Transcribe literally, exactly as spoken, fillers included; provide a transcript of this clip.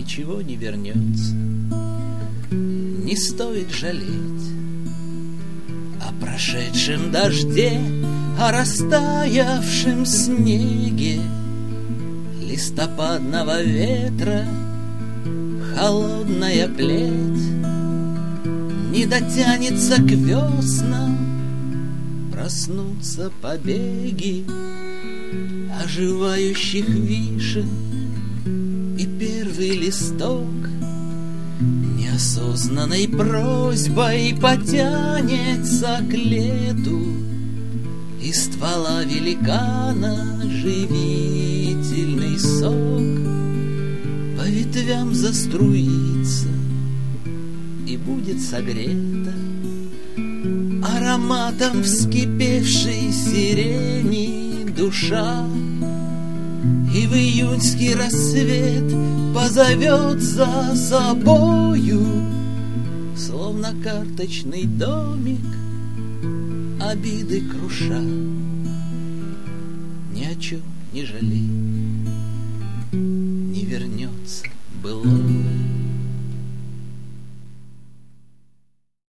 ничего не вернется. Не стоит жалеть о прошедшем дожде, о растаявшем снеге, листопадного ветра холодная плеть не дотянется к веснам, проснутся побеги оживающих вишен, и первый листок неосознанной просьбой потянется к лету. Из ствола великана живительный сок по ветвям заструится и будет согрета ароматом вскипевшей сирени душа. И в июньский рассвет позовет за собою, словно карточный домик, обиды круша. Ни о чем не жалей.